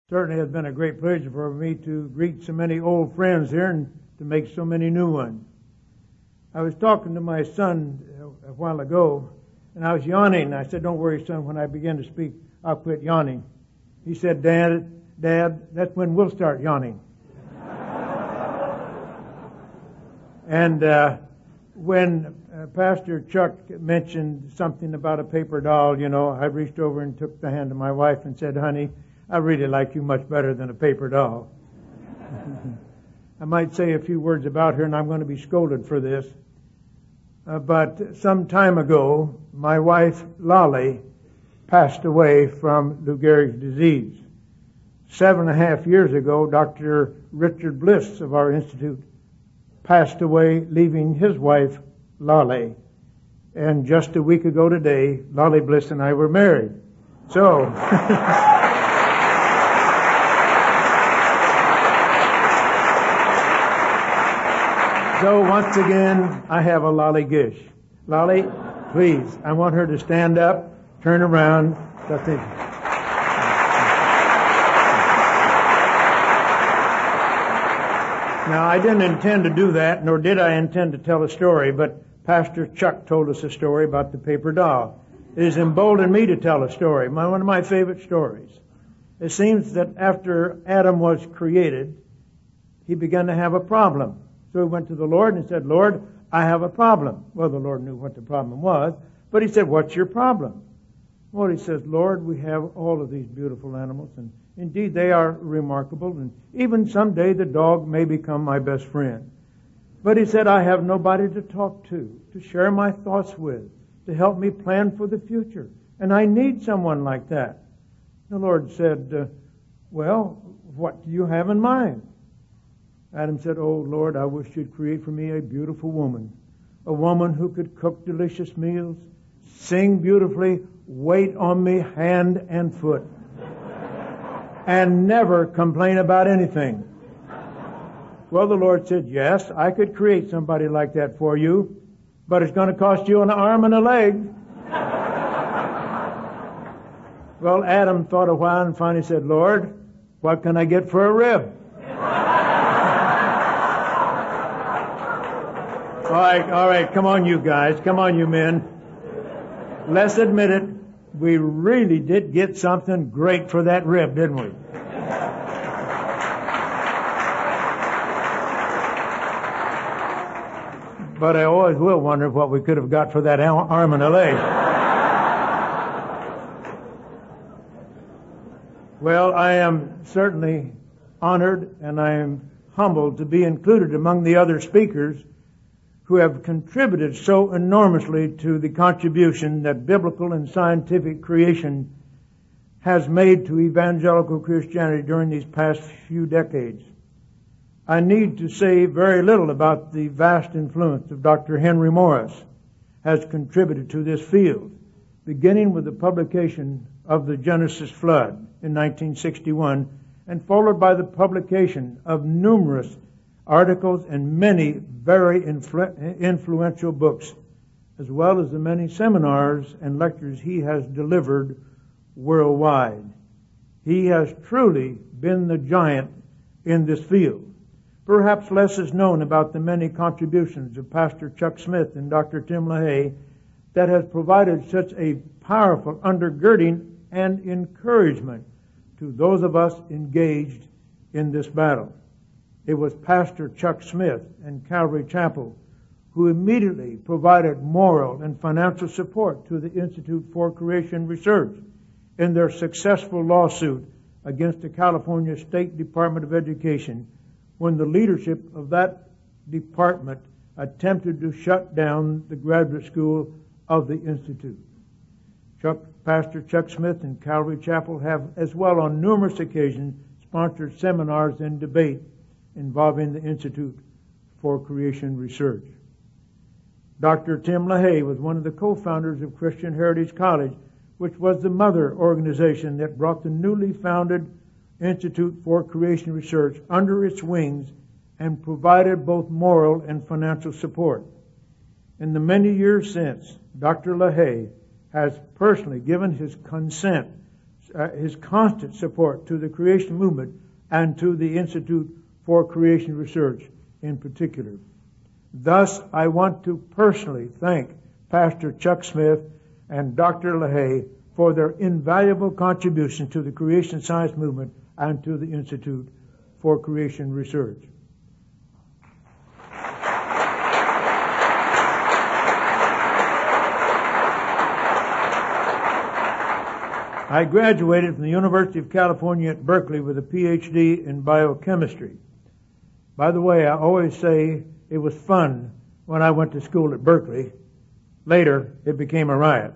Certainly has been a great pleasure for me to greet so many old friends here and to make so many new ones. I was talking to my son a while ago, and I was yawning. I said, "Don't worry, son, when I begin to speak, I'll quit yawning." He said, Dad, that's when we'll start yawning." And when Pastor Chuck mentioned something about a paper doll, I reached over and took the hand of my wife and said, "Honey, I really like you much better than a paper doll." I might say a few words about her, and I'm going to be scolded for this. But some time ago, my wife, Lolly, passed away from Lou Gehrig's disease. 7.5 years ago, Dr. Richard Bliss of our institute passed away, leaving his wife, Lolly. And just a week ago today, Lolly Bliss and I were married. So... So once again, I have a Lolly Gish. Lolly, please, I want her to stand up, turn around. Now, I didn't intend to do that, nor did I intend to tell a story, but Pastor Chuck told us a story about the paper doll. It has emboldened me to tell a story, one of my favorite stories. It seems that after Adam was created, he began to have a problem. So he went to the Lord and said, "Lord, I have a problem." Well, the Lord knew what the problem was, but he said, "What's your problem?" Well, he says, "Lord, we have all of these beautiful animals, and indeed they are remarkable, and even someday the dog may become my best friend. But," he said, "I have nobody to talk to share my thoughts with, to help me plan for the future, and I need someone like that." The Lord said, "Well, what do you have in mind?" Adam said, "Oh, Lord, I wish you'd create for me a beautiful woman. A woman who could cook delicious meals, sing beautifully, wait on me hand and foot, and never complain about anything." Well, the Lord said, "Yes, I could create somebody like that for you, but it's going to cost you an arm and a leg." Well, Adam thought a while and finally said, "Lord, what can I get for a rib?" All right, come on you guys, come on you men. Let's admit it, we really did get something great for that rib, didn't we? But I always will wonder what we could have got for that arm and a leg. Well, I am certainly honored and I am humbled to be included among the other speakers who have contributed so enormously to the contribution that biblical and scientific creation has made to evangelical Christianity during these past few decades. I need to say very little about the vast influence of Dr. Henry Morris has contributed to this field, beginning with the publication of the Genesis flood in 1961 and followed by the publication of numerous articles and many very influential books, as well as the many seminars and lectures he has delivered worldwide. He has truly been the giant in this field. Perhaps less is known about the many contributions of Pastor Chuck Smith and Dr. Tim LaHaye that has provided such a powerful undergirding and encouragement to those of us engaged in this battle. It was Pastor Chuck Smith and Calvary Chapel who immediately provided moral and financial support to the Institute for Creation Research in their successful lawsuit against the California State Department of Education when the leadership of that department attempted to shut down the graduate school of the Institute. Pastor Chuck Smith and Calvary Chapel have as well on numerous occasions sponsored seminars and debate involving the Institute for Creation Research. Dr. Tim LaHaye was one of the co-founders of Christian Heritage College, which was the mother organization that brought the newly founded Institute for Creation Research under its wings and provided both moral and financial support. In the many years since, Dr. LaHaye has personally given his consent his constant support to the creation movement and to the Institute for Creation Research in particular. Thus, I want to personally thank Pastor Chuck Smith and Dr. LaHaye for their invaluable contribution to the creation science movement and to the Institute for Creation Research. I graduated from the University of California at Berkeley with a PhD in biochemistry. By the way, I always say it was fun when I went to school at Berkeley. Later, it became a riot.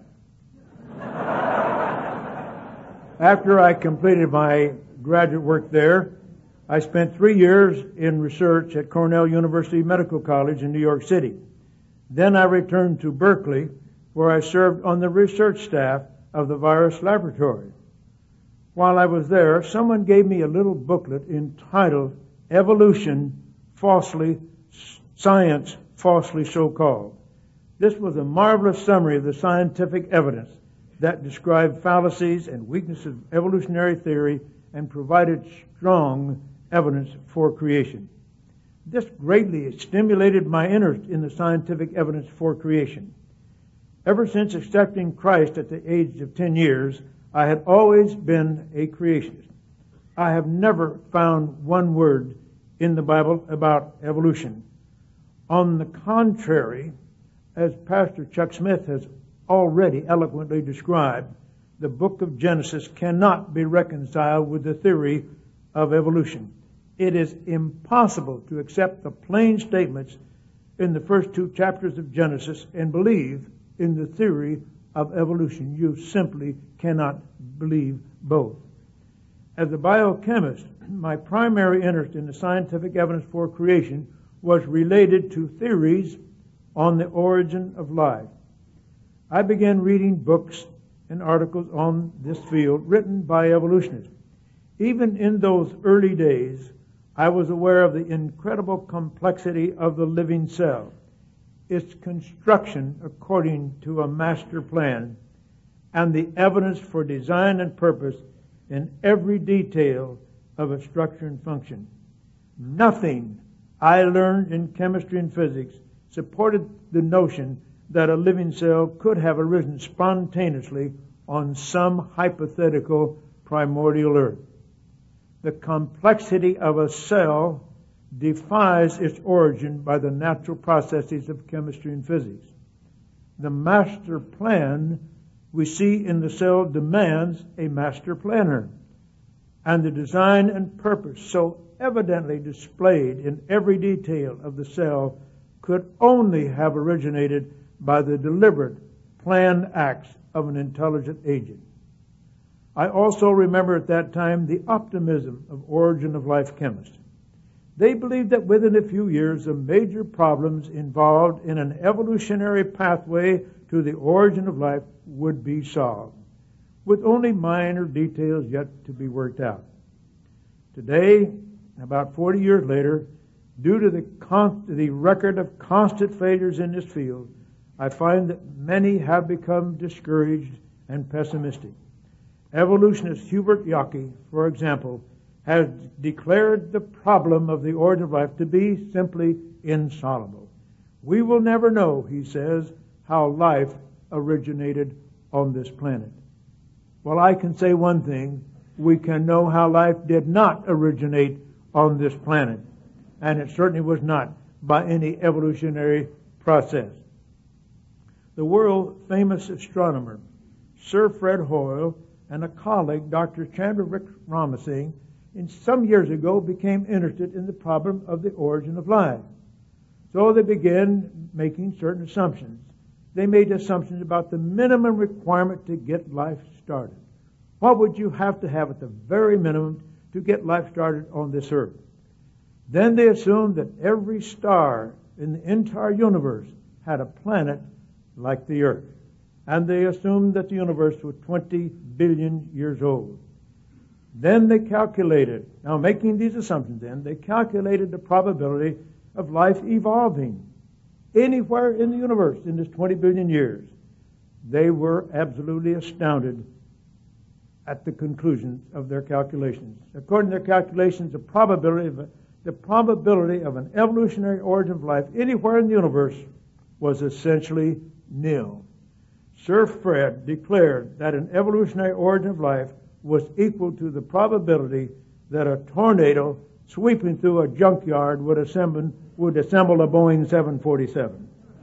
After I completed my graduate work there, I spent 3 years in research at Cornell University Medical College in New York City. Then I returned to Berkeley, where I served on the research staff of the virus laboratory. While I was there, someone gave me a little booklet entitled Evolution, Science Falsely So-Called. This was a marvelous summary of the scientific evidence that described fallacies and weaknesses of evolutionary theory and provided strong evidence for creation. This greatly stimulated my interest in the scientific evidence for creation. Ever since accepting Christ at the age of 10 years, I had always been a creationist. I have never found one word in the Bible about evolution. On the contrary, as Pastor Chuck Smith has already eloquently described, the book of Genesis cannot be reconciled with the theory of evolution. It is impossible to accept the plain statements in the first 2 chapters of Genesis and believe in the theory of evolution. You simply cannot believe both. As a biochemist, my primary interest in the scientific evidence for creation was related to theories on the origin of life. I began reading books and articles on this field written by evolutionists. Even in those early days, I was aware of the incredible complexity of the living cell, its construction according to a master plan, and the evidence for design and purpose in every detail of its structure and function. Nothing I learned in chemistry and physics supported the notion that a living cell could have arisen spontaneously on some hypothetical primordial earth. The complexity of a cell defies its origin by the natural processes of chemistry and physics. The master plan we see in the cell demands a master planner, and the design and purpose so evidently displayed in every detail of the cell could only have originated by the deliberate, planned acts of an intelligent agent. I also remember at that time the optimism of origin of life chemists. They believed that within a few years the major problems involved in an evolutionary pathway to the origin of life would be solved, with only minor details yet to be worked out. Today, about 40 years later, due to the record of constant failures in this field, I find that many have become discouraged and pessimistic. Evolutionist Hubert Yockey, for example, has declared the problem of the origin of life to be simply insoluble. We will never know, he says, how life originated on this planet. Well, I can say one thing. We can know how life did not originate on this planet. And it certainly was not by any evolutionary process. The world-famous astronomer, Sir Fred Hoyle, and a colleague, Dr. Chandra Wickramasinghe, some years ago became interested in the problem of the origin of life. So they began making certain assumptions. They made assumptions about the minimum requirement to get life started. What would you have to have at the very minimum to get life started on this earth? Then they assumed that every star in the entire universe had a planet like the earth. And they assumed that the universe was 20 billion years old. Then they calculated, now making these assumptions they calculated the probability of life evolving anywhere in the universe in this 20 billion years. They were absolutely astounded at the conclusion of their calculations. According to their calculations, the probability of an evolutionary origin of life anywhere in the universe was essentially nil. Sir Fred declared that an evolutionary origin of life was equal to the probability that a tornado sweeping through a junkyard would assemble a Boeing 747.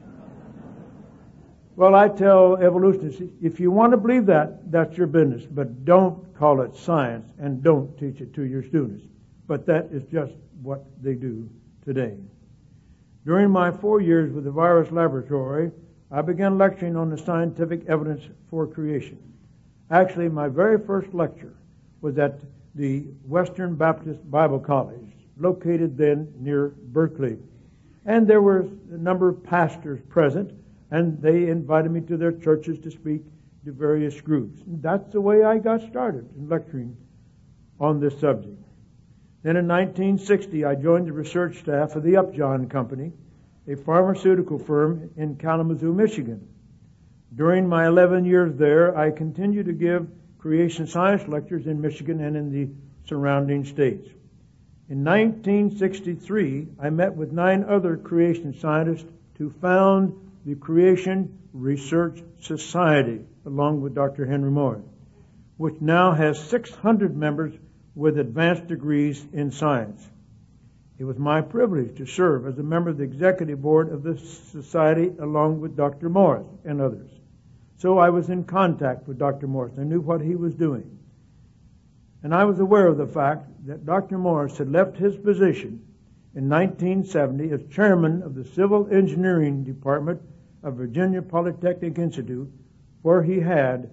Well, I tell evolutionists, if you want to believe that, that's your business, but don't call it science and don't teach it to your students. But that is just what they do today. During my 4 years with the Virus Laboratory, I began lecturing on the scientific evidence for creation. Actually, my very first lecture was at the Western Baptist Bible College, located then near Berkeley. And there were a number of pastors present, and they invited me to their churches to speak to various groups. And that's the way I got started in lecturing on this subject. Then in 1960, I joined the research staff of the Upjohn Company, a pharmaceutical firm in Kalamazoo, Michigan. During my 11 years there, I continued to give creation science lectures in Michigan and in the surrounding states. In 1963, I met with 9 other creation scientists to found the Creation Research Society, along with Dr. Henry Morris, which now has 600 members with advanced degrees in science. It was my privilege to serve as a member of the executive board of this society along with Dr. Morris and others. So I was in contact with Dr. Morris. I knew what he was doing. And I was aware of the fact that Dr. Morris had left his position in 1970 as chairman of the Civil Engineering Department of Virginia Polytechnic Institute, where he had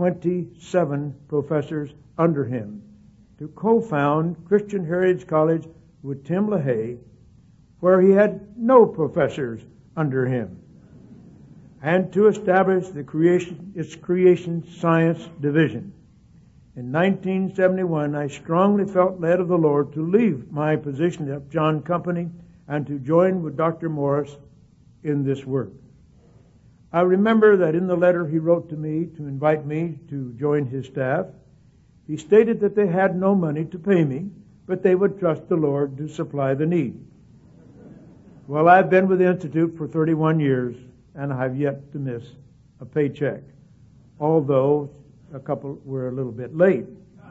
27 professors under him, to co-found Christian Heritage College with Tim LaHaye, where he had no professors under him, and to establish its creation science division. In 1971, I strongly felt led of the Lord to leave my position at Upjohn Company and to join with Dr. Morris in this work. I remember that in the letter he wrote to me to invite me to join his staff, he stated that they had no money to pay me, but they would trust the Lord to supply the need. Well, I've been with the Institute for 31 years, and I've yet to miss a paycheck, although a couple were a little bit late.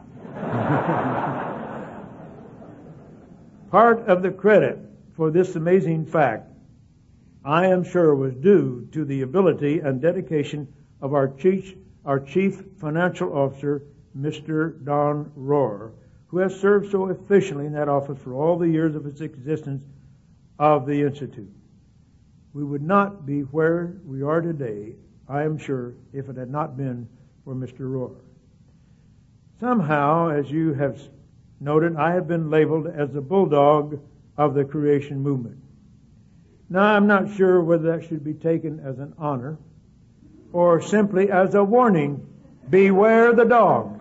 Part of the credit for this amazing fact, I am sure, was due to the ability and dedication of our chief financial officer, Mr. Don Rohr, who has served so efficiently in that office for all the years of its existence of the Institute. We would not be where we are today, I am sure, if it had not been for Mr. Rohr. Somehow, as you have noted, I have been labeled as the bulldog of the creation movement. Now, I'm not sure whether that should be taken as an honor or simply as a warning. Beware the dog.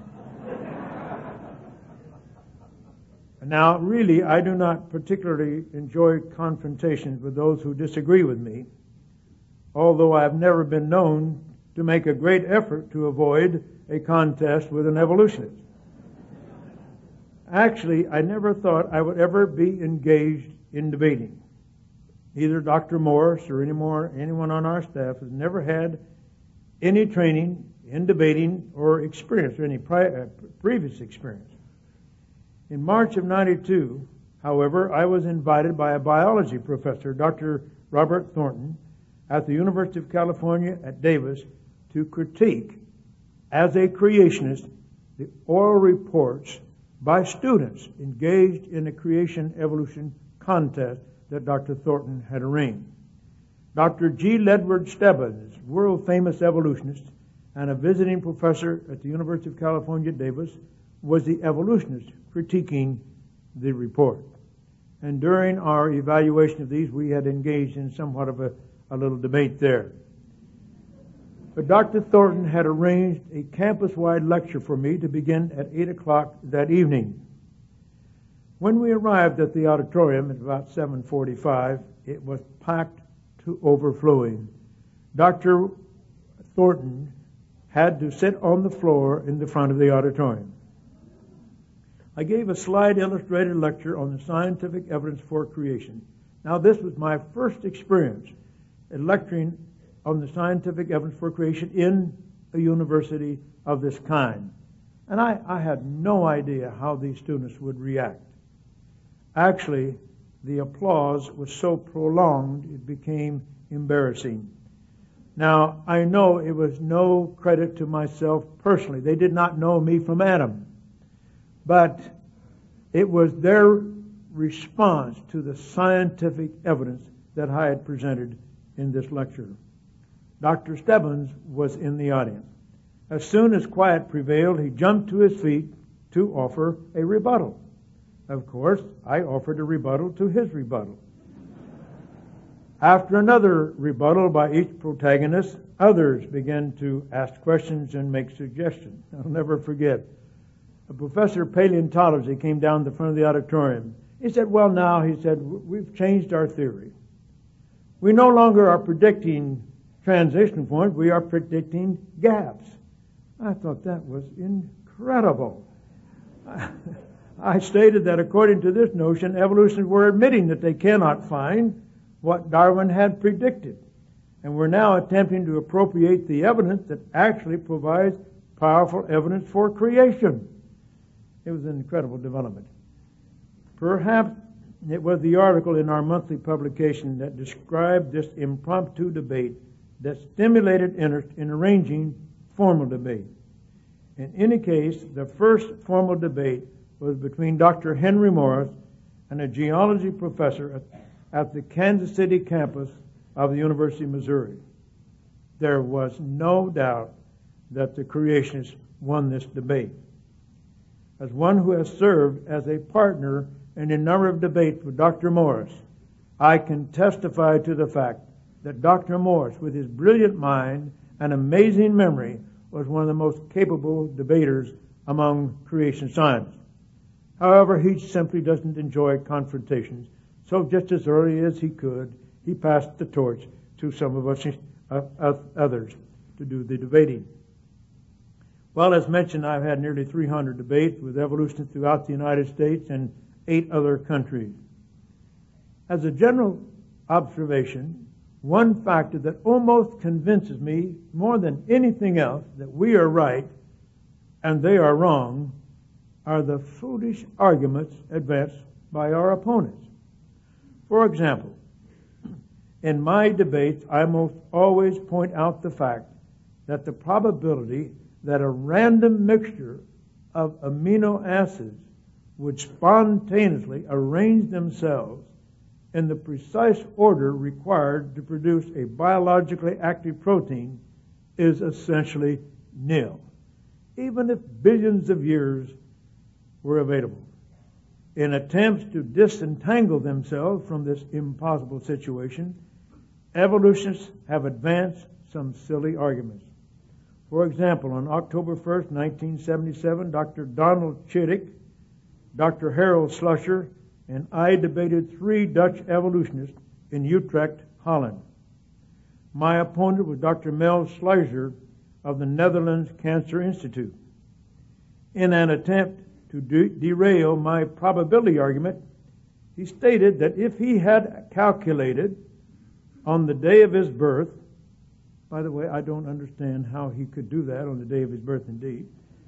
Now, really, I do not particularly enjoy confrontations with those who disagree with me, although I have never been known to make a great effort to avoid a contest with an evolutionist. Actually, I never thought I would ever be engaged in debating. Neither Dr. Morris or anyone on our staff has never had any training in debating or experience, or any previous experience. In March of '92, however, I was invited by a biology professor, Dr. Robert Thornton, at the University of California at Davis, to critique, as a creationist, the oral reports by students engaged in a creation evolution contest that Dr. Thornton had arranged. Dr. G. Ledward Stebbins, world-famous evolutionist and a visiting professor at the University of California at Davis, was the evolutionist critiquing the report. And during our evaluation of these, we had engaged in somewhat of a little debate there. But Dr. Thornton had arranged a campus-wide lecture for me to begin at 8 o'clock that evening. When we arrived at the auditorium at about 7:45, it was packed to overflowing. Dr. Thornton had to sit on the floor in the front of the auditorium. I gave a slide illustrated lecture on the scientific evidence for creation. Now, this was my first experience in lecturing on the scientific evidence for creation in a university of this kind. And I had no idea how these students would react. Actually, the applause was so prolonged it became embarrassing. Now, I know it was no credit to myself personally. They did not know me from Adam. But it was their response to the scientific evidence that I had presented in this lecture. Dr. Stebbins was in the audience. As soon as quiet prevailed, he jumped to his feet to offer a rebuttal. Of course, I offered a rebuttal to his rebuttal. After another rebuttal by each protagonist, others began to ask questions and make suggestions. I'll never forget. A professor of paleontology came down the front of the auditorium. He said, well, now, he said, we've changed our theory. We no longer are predicting transition points, we are predicting gaps. I thought that was incredible. I stated that according to this notion, evolutionists were admitting that they cannot find what Darwin had predicted. And we're now attempting to appropriate the evidence that actually provides powerful evidence for creation. It was an incredible development. Perhaps it was the article in our monthly publication that described this impromptu debate that stimulated interest in arranging formal debate. In any case, the first formal debate was between Dr. Henry Morris and a geology professor at the Kansas City campus of the University of Missouri. There was no doubt that the creationists won this debate. As one who has served as a partner in a number of debates with Dr. Morris, I can testify to the fact that Dr. Morris, with his brilliant mind and amazing memory, was one of the most capable debaters among creation science. However, he simply doesn't enjoy confrontations. So just as early as he could, he passed the torch to some of us others to do the debating. Well, as mentioned, I've had nearly 300 debates with evolutionists throughout the United States and 8 other countries. As a general observation, one factor that almost convinces me more than anything else that we are right and they are wrong are the foolish arguments advanced by our opponents. For example, in my debates, I most always point out the fact that the probability that a random mixture of amino acids would spontaneously arrange themselves in the precise order required to produce a biologically active protein is essentially nil, even if billions of years were available. In attempts to disentangle themselves from this impossible situation, evolutionists have advanced some silly arguments. For example, on October 1st, 1977, Dr. Donald Chittick, Dr. Harold Schlusser, and I debated 3 Dutch evolutionists in Utrecht, Holland. My opponent was Dr. Mel Schleicher of the Netherlands Cancer Institute. In an attempt to derail my probability argument, he stated that if he had calculated on the day of his birth, by the way, I don't understand how he could do that on the day of his birth indeed.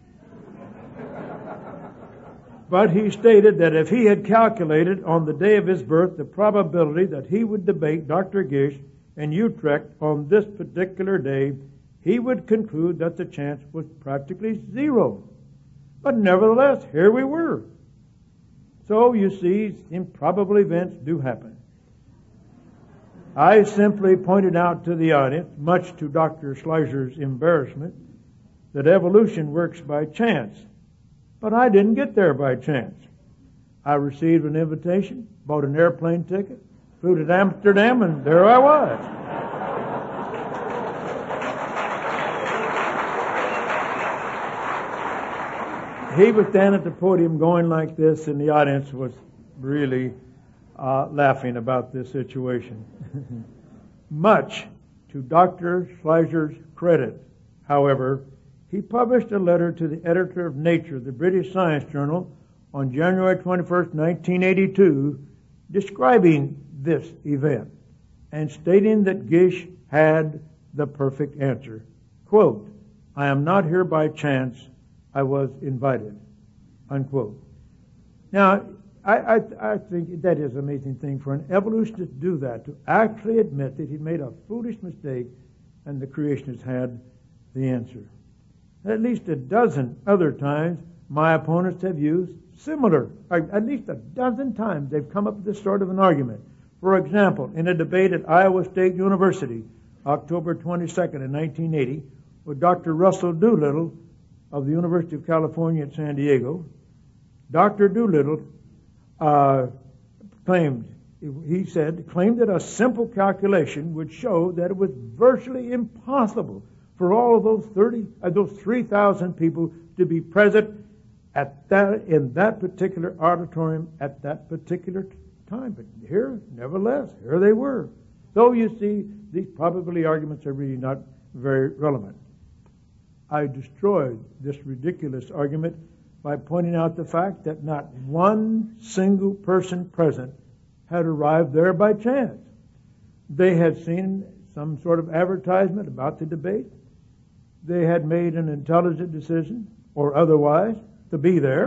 But he stated that if he had calculated on the day of his birth the probability that he would debate Dr. Gish in Utrecht on this particular day, he would conclude that the chance was practically 0. But nevertheless, here we were. So, you see, improbable events do happen. I simply pointed out to the audience, much to Dr. Schleicher's embarrassment, that evolution works by chance. But I didn't get there by chance. I received an invitation, bought an airplane ticket, flew to Amsterdam, and there I was. He was standing at the podium going like this, and the audience was really laughing about this situation. Much to Dr. Schleicher's credit, however, He published a letter to the editor of Nature, the British Science Journal, on January 21st, 1982, describing this event and stating that Gish had the perfect answer. Quote, "I am not here by chance. I was invited." Unquote. Now, I think that is an amazing thing for an evolutionist to do that, to actually admit that he made a foolish mistake and the creationists had the answer. At least a dozen other times my opponents have used similar, at least a dozen times they've come up with this sort of an argument. For example, in a debate at Iowa State University, October 22nd in 1980, with Dr. Russell Doolittle of the University of California at San Diego, Dr. Doolittle claimed that a simple calculation would show that it was virtually impossible for all of those 3,000 people to be present in that particular auditorium at that particular time. But nevertheless, here they were. So you see, these probability arguments are really not very relevant. I destroyed this ridiculous argument by pointing out the fact that not one single person present had arrived there by chance. They had seen some sort of advertisement about the debate. They had made an intelligent decision, or otherwise, to be there.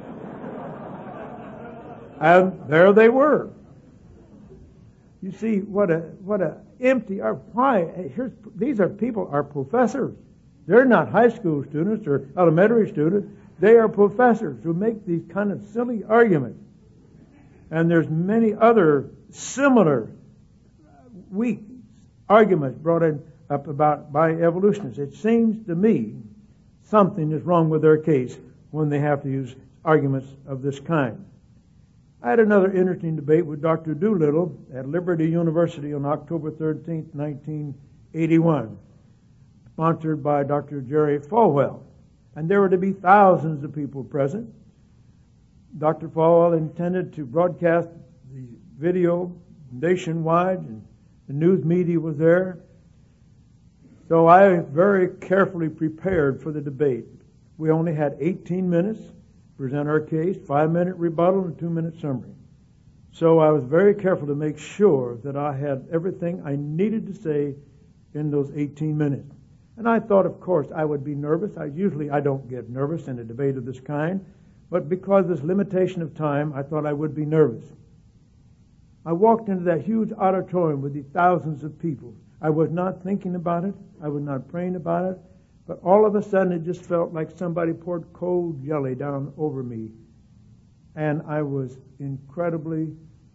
And there they were. You see, what a empty, why? These are people, are professors. They're not high school students or elementary students. They are professors who make these kind of silly arguments. And there's many other similar weak arguments brought up about by evolutionists. It seems to me something is wrong with their case when they have to use arguments of this kind. I had another interesting debate with Dr. Doolittle at Liberty University on October 13th, 1981, sponsored by Dr. Jerry Falwell. And there were to be thousands of people present. Dr. Falwell intended to broadcast the video nationwide, and the news media was there. So I very carefully prepared for the debate. We only had 18 minutes to present our case, 5-minute rebuttal, and 2-minute summary. So I was very careful to make sure that I had everything I needed to say in those 18 minutes. And I thought, of course, I would be nervous. I don't get nervous in a debate of this kind. But because of this limitation of time, I thought I would be nervous. I walked into that huge auditorium with these thousands of people. I was not thinking about it. I was not praying about it. But all of a sudden, it just felt like somebody poured cold jelly down over me. And I was incredibly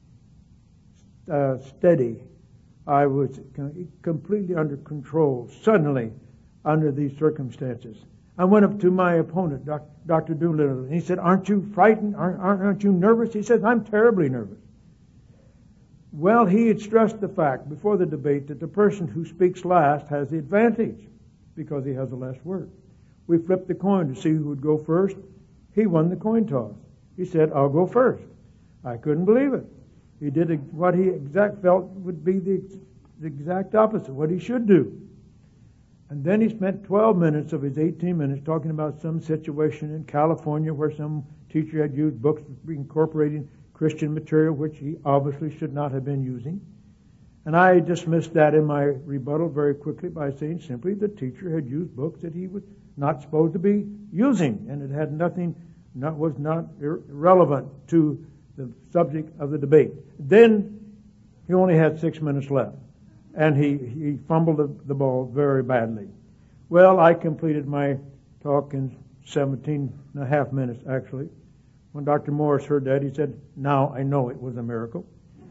steady. I was completely under control, suddenly, under these circumstances. I went up to my opponent, Dr. Doolittle, and he said, "Aren't you frightened? Aren't you nervous?" He said, "I'm terribly nervous." Well, he had stressed the fact before the debate that the person who speaks last has the advantage because he has the last word. We flipped the coin to see who would go first. He won the coin toss. He said, "I'll go first." I couldn't believe it. He did what he felt would be the exact opposite, what he should do. And then he spent 12 minutes of his 18 minutes talking about some situation in California where some teacher had used books incorporating Christian material, which he obviously should not have been using. And I dismissed that in my rebuttal very quickly by saying simply the teacher had used books that he was not supposed to be using, and it had was not irrelevant to the subject of the debate. Then he only had 6 minutes left, and he fumbled the ball very badly. Well, I completed my talk in 17 and a half minutes, actually. When Dr. Morris heard that, he said, "Now I know it was a miracle."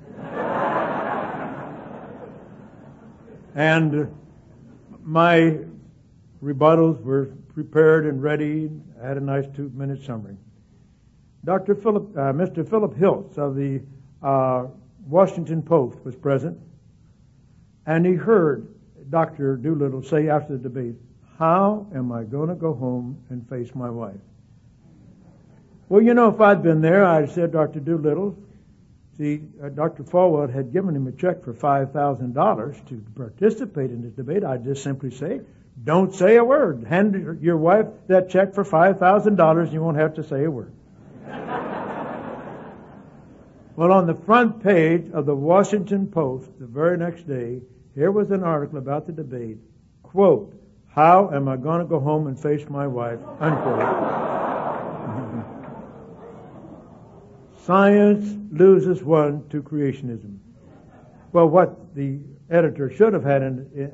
And my rebuttals were prepared and ready. I had a nice 2-minute summary. Mr. Philip Hiltz of the Washington Post was present, and he heard Dr. Doolittle say after the debate, "How am I going to go home and face my wife?" Well, if I'd been there, I'd said, "Dr. Doolittle, see, Dr. Falwell had given him a check for $5,000 to participate in this debate." I'd just simply say, Don't say a word. Hand your wife that check for $5,000 and you won't have to say a word. Well, on the front page of the Washington Post the very next day, here was an article about the debate. Quote, "How am I going to go home and face my wife?" Unquote. Science loses one to creationism. Well, what the editor should have had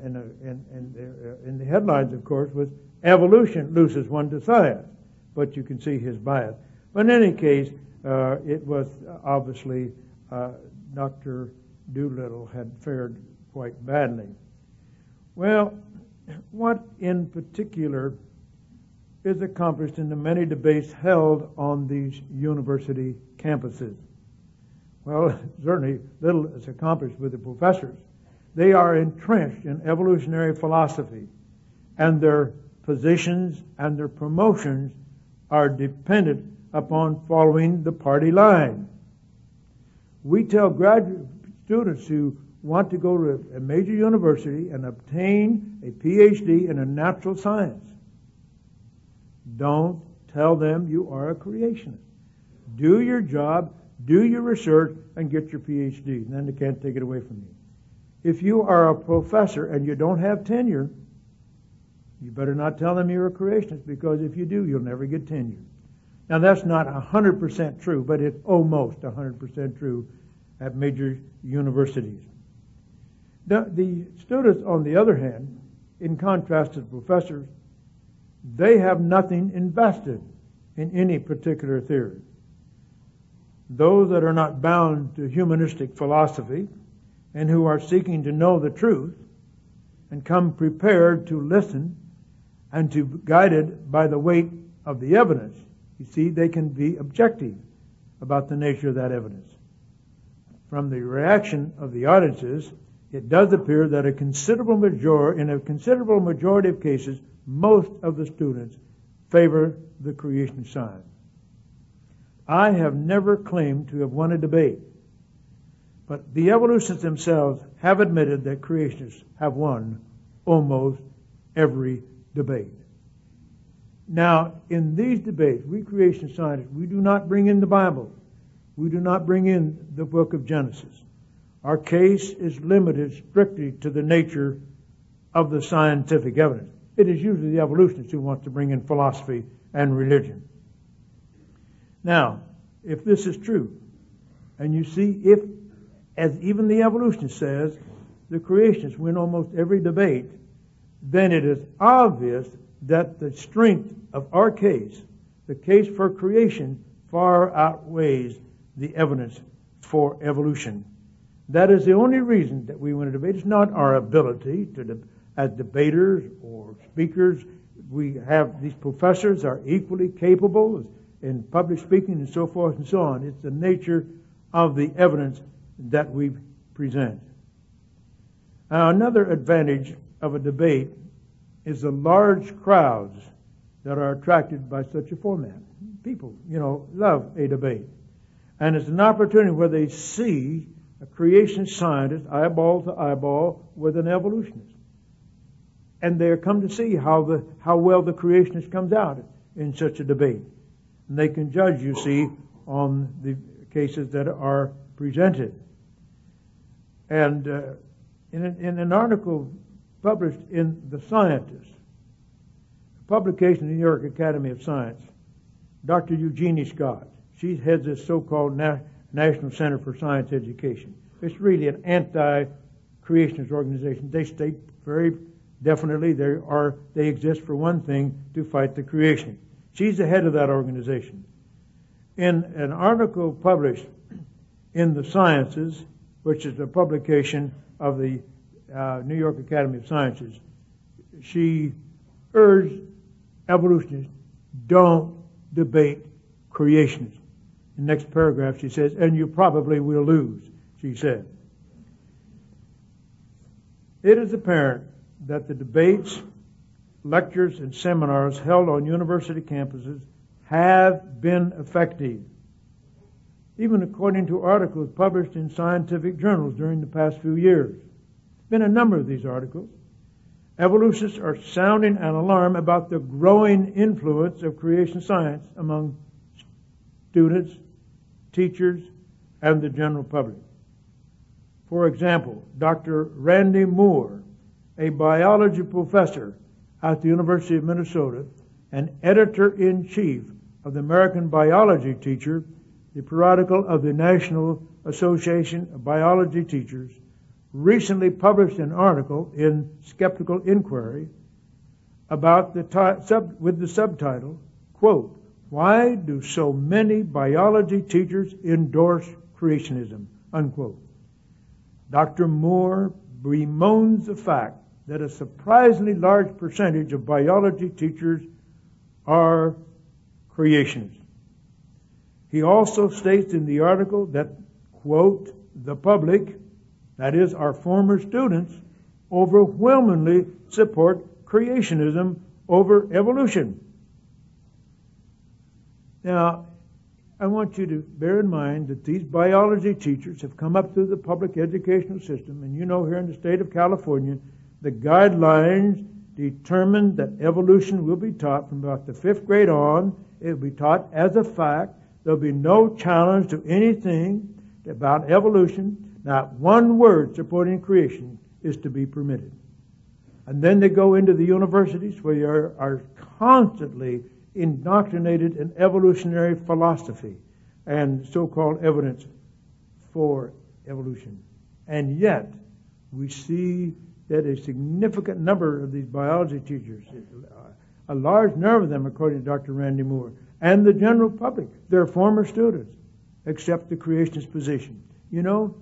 in the headlines, of course, was evolution loses one to science. But you can see his bias. But in any case, it was obviously Dr. Doolittle had fared quite badly. Well, what in particular is accomplished in the many debates held on these university campuses? Well, certainly little is accomplished with the professors. They are entrenched in evolutionary philosophy, and their positions and their promotions are dependent upon following the party line. We tell graduate students who want to go to a major university and obtain a PhD in a natural science, don't tell them you are a creationist. Do your job, do your research, and get your PhD, and then they can't take it away from you. If you are a professor and you don't have tenure, you better not tell them you're a creationist, because if you do, you'll never get tenure. Now, that's not 100% true, but it's almost 100% true at major universities. The students, on the other hand, in contrast to the professors, they have nothing invested in any particular theory. Those that are not bound to humanistic philosophy and who are seeking to know the truth and come prepared to listen and to be guided by the weight of the evidence, you see, they can be objective about the nature of that evidence. From the reaction of the audiences, it does appear that in a considerable majority of cases, most of the students favor the creation science. I have never claimed to have won a debate, but the evolutionists themselves have admitted that creationists have won almost every debate. Now, in these debates, we creation scientists, we do not bring in the Bible. We do not bring in the book of Genesis. Our case is limited strictly to the nature of the scientific evidence. It is usually the evolutionists who want to bring in philosophy and religion. Now, if this is true, and you see, if, as even the evolutionist says, the creationists win almost every debate, then it is obvious that the strength of our case, the case for creation, far outweighs the evidence for evolution. That is the only reason that we win a debate. It's not our ability to, as debaters or speakers. We have these professors are equally capable in public speaking and so forth and so on. It's the nature of the evidence that we present. Now, another advantage of a debate is the large crowds that are attracted by such a format. People, love a debate. And it's an opportunity where they see a creation scientist eyeball to eyeball with an evolutionist. And they come to see how well the creationist comes out in such a debate. And they can judge, you see, on the cases that are presented. And in an article published in The Scientist, a publication in the New York Academy of Science, Dr. Eugenie Scott, she heads this so-called National Center for Science Education. It's really an anti-creationist organization. They state very definitely they exist for one thing, to fight the creation. She's the head of that organization. In an article published in The Sciences, which is a publication of the New York Academy of Sciences, she urged evolutionists, don't debate creationists. In the next paragraph she says, and you probably will lose, she said. It is apparent that the debates, lectures, and seminars held on university campuses have been effective, even according to articles published in scientific journals during the past few years. There's been a number of these articles, Evolutionists are sounding an alarm about the growing influence of creation science among students, teachers, and the general public. For example, Dr. Randy Moore, a biology professor at the University of Minnesota and editor-in-chief of the American Biology Teacher, the periodical of the National Association of Biology Teachers, recently published an article in Skeptical Inquiry about with the subtitle, quote, "Why do so many biology teachers endorse creationism?" unquote. Dr. Moore bemoans the fact that a surprisingly large percentage of biology teachers are creationists. He also states in the article that, quote, "the public," that is, our former students, "overwhelmingly support creationism over evolution." Now, I want you to bear in mind that these biology teachers have come up through the public educational system, and you know here in the state of California, the guidelines determine that evolution will be taught from about the 5th grade on. It will be taught as a fact. There will be no challenge to anything about evolution. Not one word supporting creation is to be permitted. And then they go into the universities where you are constantly indoctrinated in evolutionary philosophy and so-called evidence for evolution. And yet, we see that a significant number of these biology teachers, a large number of them, according to Dr. Randy Moore, and the general public, their former students, accept the creationist position. You know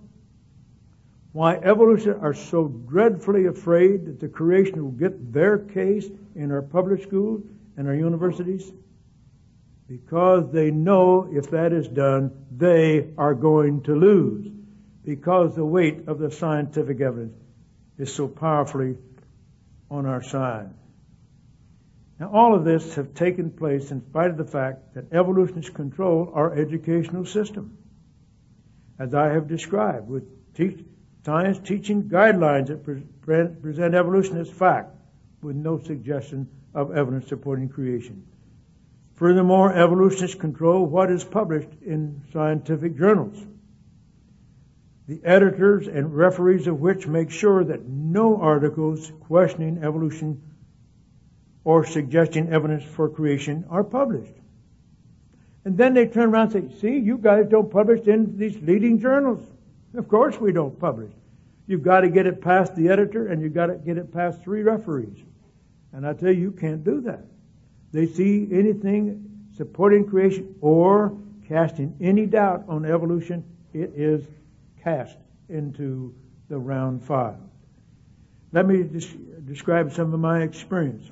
why evolutionists are so dreadfully afraid that the creation will get their case in our public schools and our universities? Because they know if that is done, they are going to lose. Because the weight of the scientific evidence is so powerfully on our side. Now, all of this have taken place in spite of the fact that evolutionists control our educational system, as I have described, with science teaching guidelines that present evolution as fact, with no suggestion of evidence supporting creation. Furthermore, evolutionists control what is published in scientific journals, the editors and referees of which make sure that no articles questioning evolution or suggesting evidence for creation are published. And then they turn around and say, "See, you guys don't publish in these leading journals." Of course we don't publish. You've got to get it past the editor, and you've got to get it past 3 referees. And I tell you can't do that. They see anything supporting creation or casting any doubt on evolution, it is cast into the round file. Let me describe some of my experience.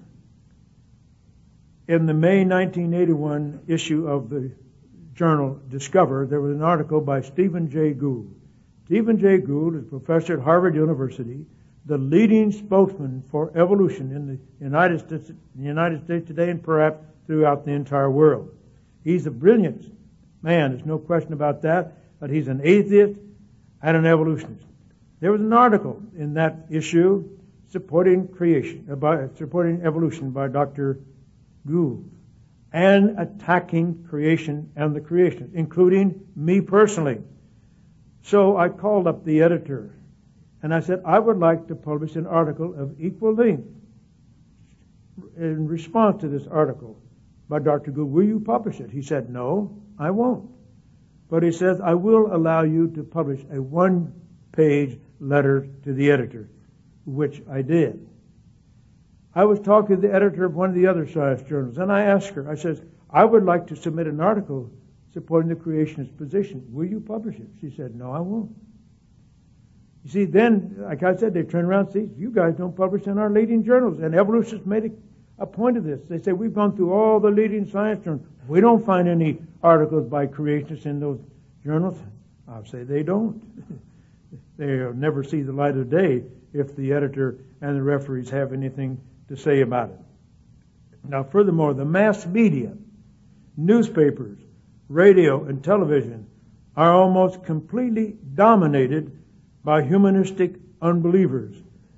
In the May 1981 issue of the journal Discover, there was an article by Stephen Jay Gould. Stephen Jay Gould is a professor at Harvard University, the leading spokesman for evolution in the United States today, and perhaps throughout the entire world. He's a brilliant man, there's no question about that, but he's an atheist and an evolutionist. There was an article in that issue supporting evolution by Dr. Gould, and attacking creation and the creationists, including me personally. So I called up the editor, and I said, I would like to publish an article of equal length in response to this article by Dr. Gould. Will you publish it? He said, no, I won't. But he says, I will allow you to publish a 1-page letter to the editor, which I did. I was talking to the editor of one of the other science journals, and I asked her, I said, I would like to submit an article supporting the creationist position. Will you publish it? She said, no, I won't. You see, then, like I said, they turn around and say, you guys don't publish in our leading journals. And evolutionists made a point of this. They say, we've gone through all the leading science journals. We don't find any articles by creationists in those journals. I'll say they don't. They'll never see the light of day if the editor and the referees have anything to say about it. Now, furthermore, the mass media, newspapers, radio, and television are almost completely dominated by humanistic unbelievers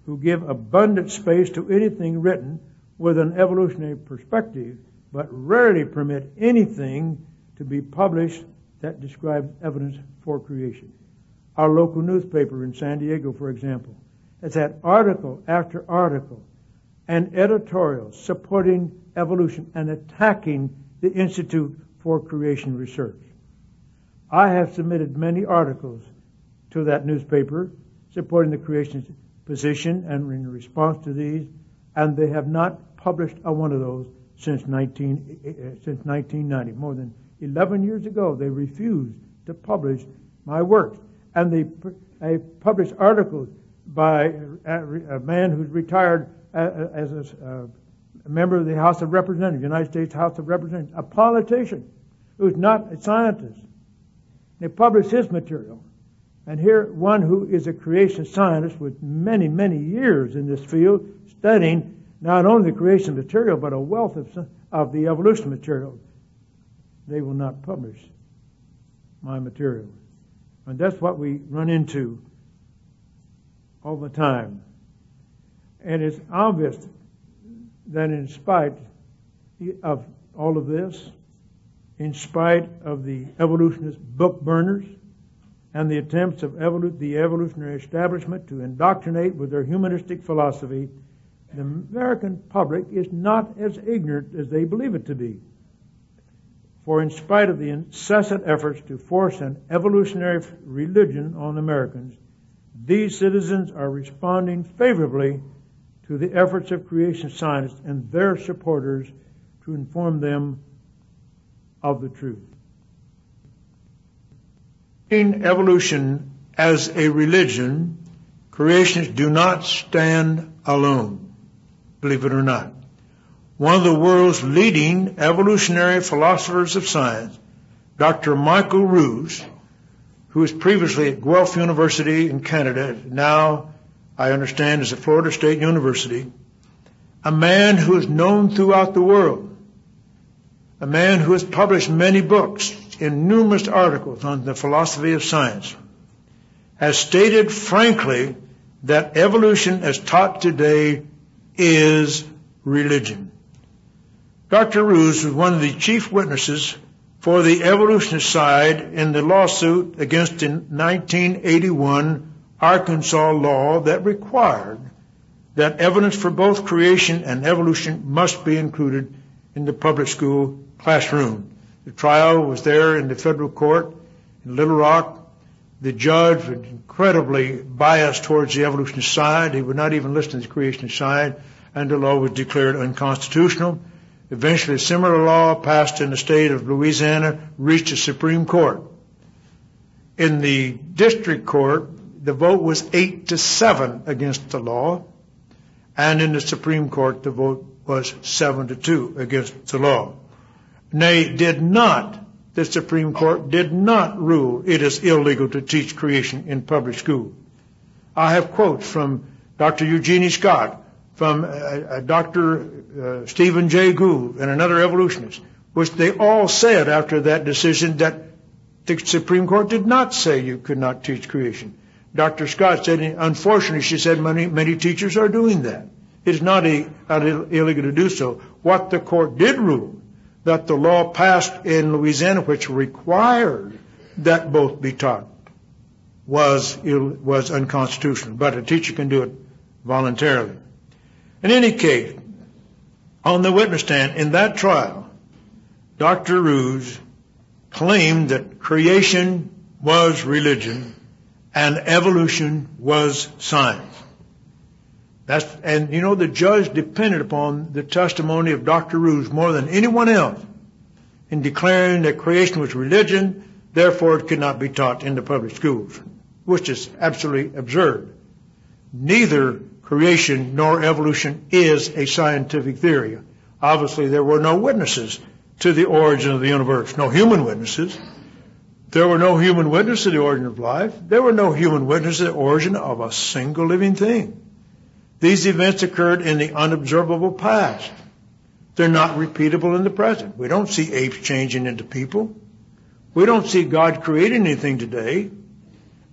who give abundant space to anything written with an evolutionary perspective, but rarely permit anything to be published that describes evidence for creation. Our local newspaper in San Diego, for example, has had article after article and editorials supporting evolution and attacking the Institute for Creation Research. I have submitted many articles to that newspaper supporting the creationist position and in response to these, and they have not published a one of those since 1990. More than 11 years ago, they refused to publish my works. And they published articles by a man who's retired as a member of the House of Representatives, United States House of Representatives, a politician who's not a scientist. They published his material. And here, one who is a creation scientist with many, many years in this field, studying not only the creation material, but a wealth of the evolution material. They will not publish my material. And that's what we run into all the time. And it's obvious that in spite of all of this, in spite of the evolutionist book burners and the attempts of the evolutionary establishment to indoctrinate with their humanistic philosophy, the American public is not as ignorant as they believe it to be. For in spite of the incessant efforts to force an evolutionary religion on Americans, these citizens are responding favorably to the efforts of creation scientists and their supporters to inform them of the truth. In evolution as a religion, creationists do not stand alone, believe it or not. One of the world's leading evolutionary philosophers of science, Dr. Michael Ruse, who was previously at Guelph University in Canada, now I understand is at Florida State University, a man who is known throughout the world, a man who has published many books in numerous articles on the philosophy of science, has stated frankly that evolution as taught today is religion. Dr. Ruse was one of the chief witnesses for the evolutionist side in the lawsuit against the 1981 Arkansas law that required that evidence for both creation and evolution must be included in the public school classroom. The trial was there in the federal court in Little Rock. The judge was incredibly biased towards the evolutionist side. He would not even listen to the creationist side, and the law was declared unconstitutional. Eventually, a similar law passed in the state of Louisiana reached the Supreme Court. In the district court, the vote was 8-7 against the law, and in the Supreme Court, the vote was 7-2 against the law. The Supreme Court did not rule it is illegal to teach creation in public school. I have quotes from Dr. Eugenie Scott, from Dr. Stephen Jay Gould, and another evolutionist, which they all said after that decision that the Supreme Court did not say you could not teach creation. Dr. Scott said, unfortunately, she said, many teachers are doing that. It is not illegal to do so. What the court did rule, that the law passed in Louisiana, which required that both be taught, was unconstitutional. But a teacher can do it voluntarily. In any case, on the witness stand in that trial, Dr. Ruse claimed that creation was religion and evolution was science. The judge depended upon the testimony of Dr. Ruse more than anyone else in declaring that creation was religion, therefore it could not be taught in the public schools, which is absolutely absurd. Neither creation nor evolution is a scientific theory. Obviously, there were no witnesses to the origin of the universe, no human witnesses. There were no human witnesses to the origin of life. There were no human witnesses to the origin of a single living thing. These events occurred in the unobservable past. They're not repeatable in the present. We don't see apes changing into people. We don't see God creating anything today.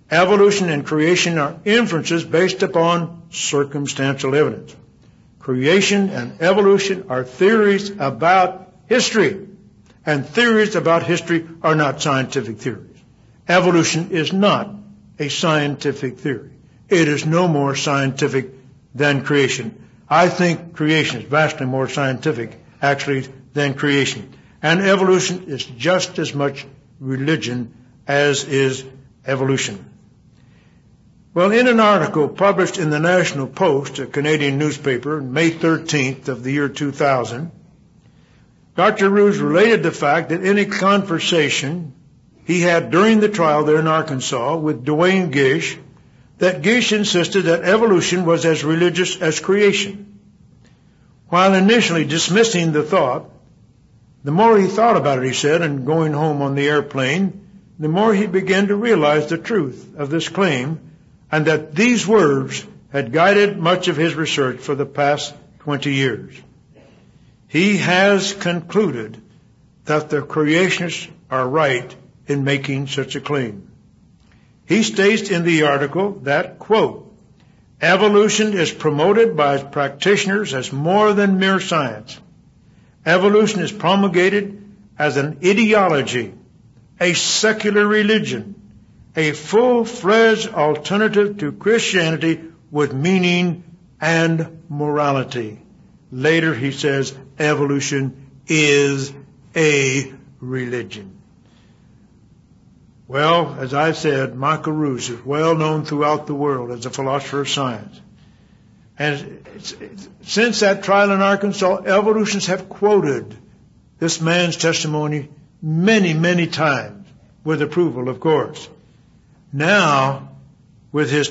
Evolution and creation are inferences based upon circumstantial evidence. Creation and evolution are theories about history, and theories about history are not scientific theories. Evolution is not a scientific theory. It is no more scientific than creation. I think creation is vastly more scientific, actually, than creation. And evolution is just as much religion as is evolution. Well, in an article published in the National Post, a Canadian newspaper, May 13th of the year 2000, Dr. Ruse related the fact that in a conversation he had during the trial there in Arkansas with Duane Gish, that Gish insisted that evolution was as religious as creation. While initially dismissing the thought, the more he thought about it, he said, and going home on the airplane, the more he began to realize the truth of this claim, and that these words had guided much of his research for the past 20 years. He has concluded that the creationists are right in making such a claim. He states in the article that, quote, evolution is promoted by practitioners as more than mere science. Evolution is promulgated as an ideology, a secular religion, a full-fledged alternative to Christianity with meaning and morality. Later he says evolution is a religion. Well, as I said, Michael Ruse is well known throughout the world as a philosopher of science. And since that trial in Arkansas, evolutionists have quoted this man's testimony many, many times, with approval, of course. Now, with his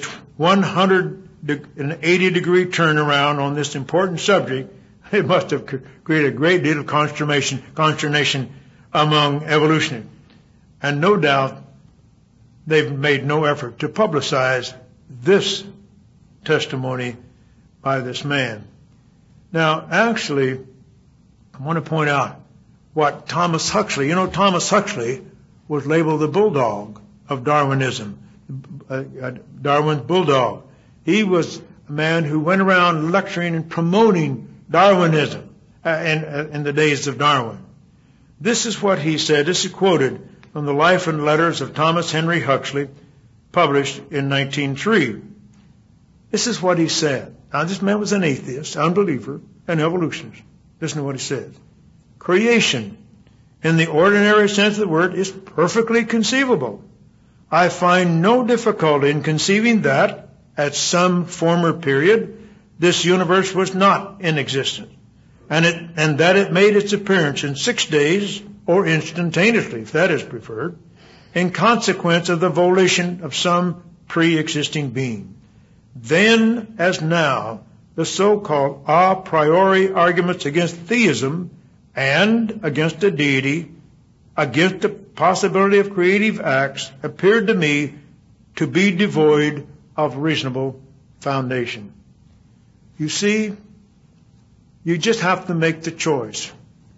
180-degree turnaround on this important subject, it must have created a great deal of consternation among evolutionists. And no doubt, they've made no effort to publicize this testimony by this man. Now, actually, I want to point out what Thomas Huxley, Thomas Huxley was labeled the bulldog of Darwinism, Darwin's bulldog. He was a man who went around lecturing and promoting Darwinism in the days of Darwin. This is what he said. This is quoted from the Life and Letters of Thomas Henry Huxley, published in 1903. This is what he said. Now, this man was an atheist, unbeliever, an evolutionist. Listen to what he says. Creation, in the ordinary sense of the word, is perfectly conceivable. I find no difficulty in conceiving that, at some former period, this universe was not in existence, and that it made its appearance in 6 days, or instantaneously, if that is preferred, in consequence of the volition of some pre-existing being. Then, as now, the so-called a priori arguments against theism and against a deity, against the possibility of creative acts, appeared to me to be devoid of reasonable foundation. You see, you just have to make the choice.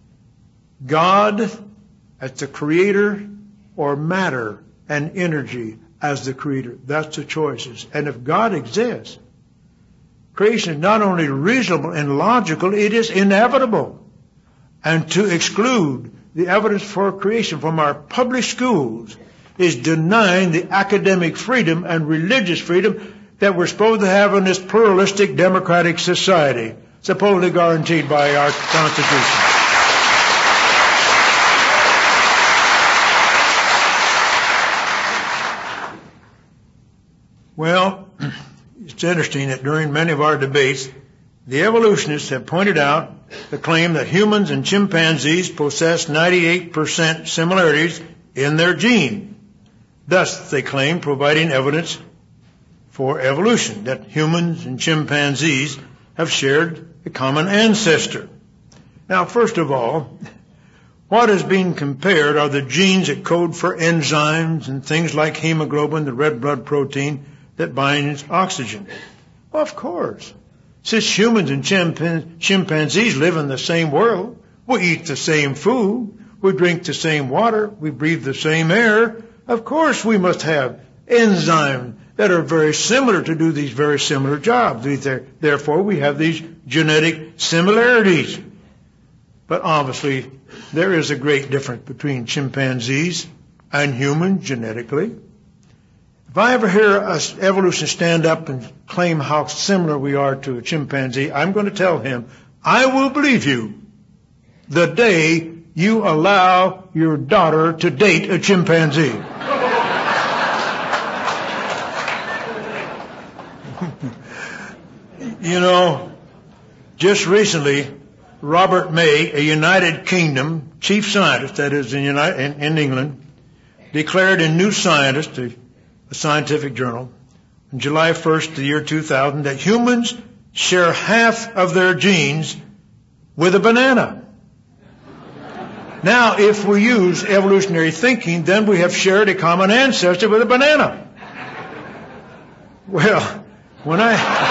God as the creator, or matter and energy as the creator. That's the choices. And if God exists, creation is not only reasonable and logical, it is inevitable. And to exclude the evidence for creation from our public schools is denying the academic freedom and religious freedom that we're supposed to have in this pluralistic democratic society, supposedly guaranteed by our Constitution. Well, it's interesting that during many of our debates, the evolutionists have pointed out the claim that humans and chimpanzees possess 98% similarities in their gene. Thus, they claim, providing evidence for evolution, that humans and chimpanzees have shared a common ancestor. Now, first of all, what is being compared are the genes that code for enzymes and things like hemoglobin, the red blood protein that binds oxygen. Well, of course. Since humans and chimpanzees live in the same world, we eat the same food, we drink the same water, we breathe the same air, of course we must have enzymes that are very similar to do these very similar jobs. Therefore, we have these genetic similarities. But obviously, there is a great difference between chimpanzees and humans genetically. If I ever hear an evolutionist stand up and claim how similar we are to a chimpanzee, I'm going to tell him, I will believe you the day you allow your daughter to date a chimpanzee. You know, just recently, Robert May, a United Kingdom chief scientist, that is in England, declared in New Scientist, a scientific journal, on July 1st, the year 2000, that humans share half of their genes with a banana. Now, if we use evolutionary thinking, then we have shared a common ancestor with a banana. Well, when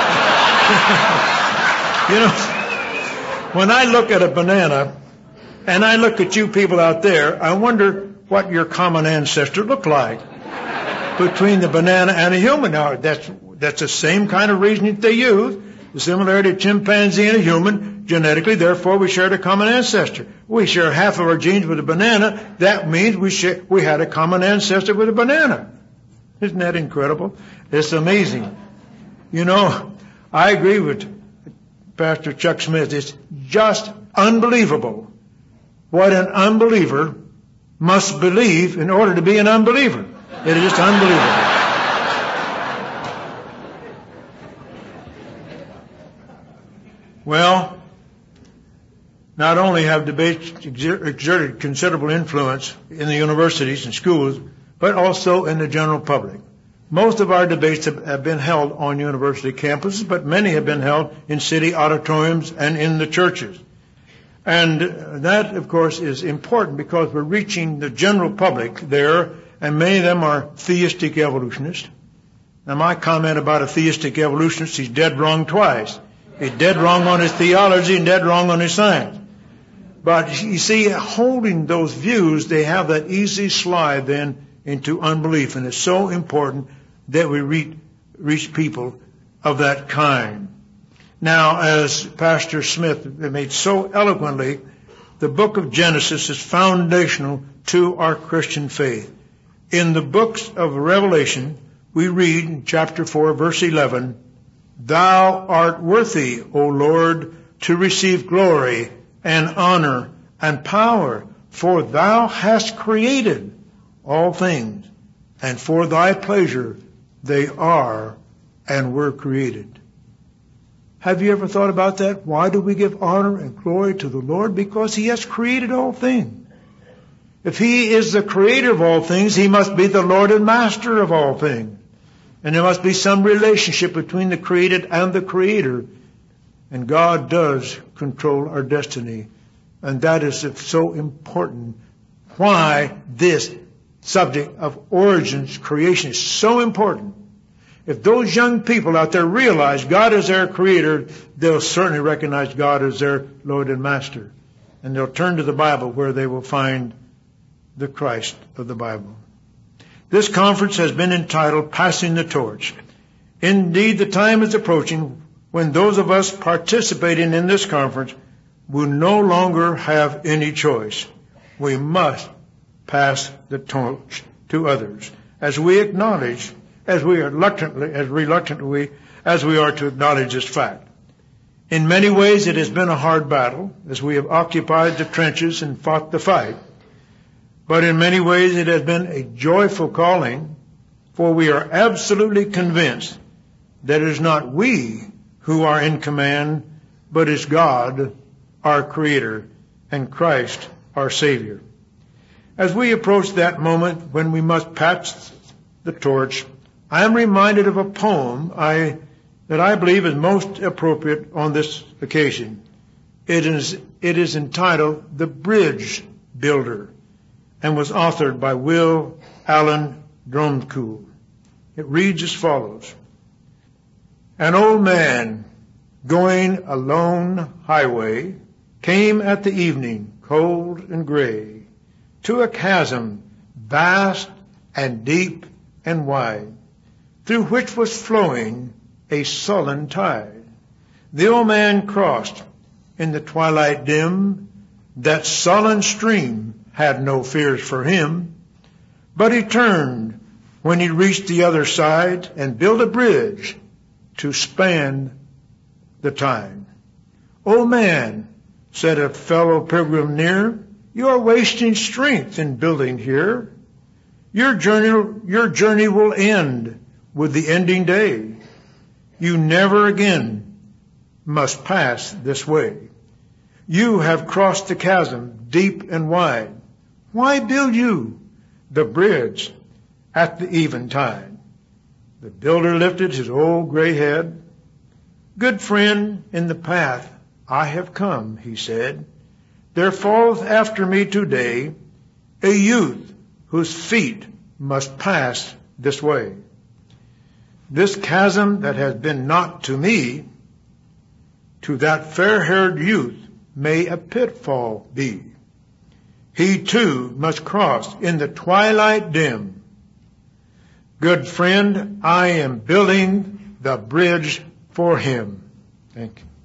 I look at a banana, and I look at you people out there, I wonder what your common ancestor looked like between the banana and a human. Now, that's the same kind of reasoning they use. The similarity of chimpanzee and a human, genetically, therefore we shared a common ancestor. We share half of our genes with a banana. That means we had a common ancestor with a banana. Isn't that incredible? It's amazing. You know, I agree with Pastor Chuck Smith. It's just unbelievable what an unbeliever must believe in order to be an unbeliever. It is just unbelievable. Well, not only have debates exerted considerable influence in the universities and schools, but also in the general public. Most of our debates have been held on university campuses, but many have been held in city auditoriums and in the churches. And that, of course, is important because we're reaching the general public there, and many of them are theistic evolutionists. Now, my comment about a theistic evolutionist, he's dead wrong twice. He's dead wrong on his theology and dead wrong on his science. But you see, holding those views, they have that easy slide then into unbelief. And it's so important that we reach people of that kind. Now, as Pastor Smith made so eloquently, the book of Genesis is foundational to our Christian faith. In the books of Revelation, we read in chapter 4, verse 11, Thou art worthy, O Lord, to receive glory and honor and power, for thou hast created all things, and for thy pleasure they are and were created. Have you ever thought about that? Why do we give honor and glory to the Lord? Because he has created all things. If he is the creator of all things, he must be the Lord and master of all things. And there must be some relationship between the created and the creator. And God does control our destiny. And that is so important. Why this subject of origins, creation is so important. If those young people out there realize God is their creator, they'll certainly recognize God as their Lord and Master. And they'll turn to the Bible where they will find the Christ of the Bible. This conference has been entitled Passing the Torch. Indeed, the time is approaching when those of us participating in this conference will no longer have any choice. We must pass the torch to others, as we acknowledge, as we are reluctantly as we are to acknowledge this fact. In many ways, it has been a hard battle, as we have occupied the trenches and fought the fight. But in many ways, it has been a joyful calling, for we are absolutely convinced that it is not we who are in command, but is God, our Creator, and Christ, our Savior. As we approach that moment when we must pass the torch, I am reminded of a poem that I believe is most appropriate on this occasion. It is entitled The Bridge Builder, and was authored by Will Allen Dromcool. It reads as follows. An old man going a lone highway came at the evening, cold and gray, to a chasm vast and deep and wide, through which was flowing a sullen tide. The old man crossed in the twilight dim. That sullen stream had no fears for him, but he turned when he reached the other side and built a bridge to span the tide. "Old man," said a fellow pilgrim near, "you are wasting strength in building here. Your journey will end with the ending day. You never again must pass this way. You have crossed the chasm deep and wide. Why build you the bridge at the eventide?" The builder lifted his old gray head. "Good friend, in the path I have come," he said. "There falleth after me today a youth whose feet must pass this way. This chasm that has been knocked to me, to that fair-haired youth may a pitfall be. He too must cross in the twilight dim. Good friend, I am building the bridge for him." Thank you.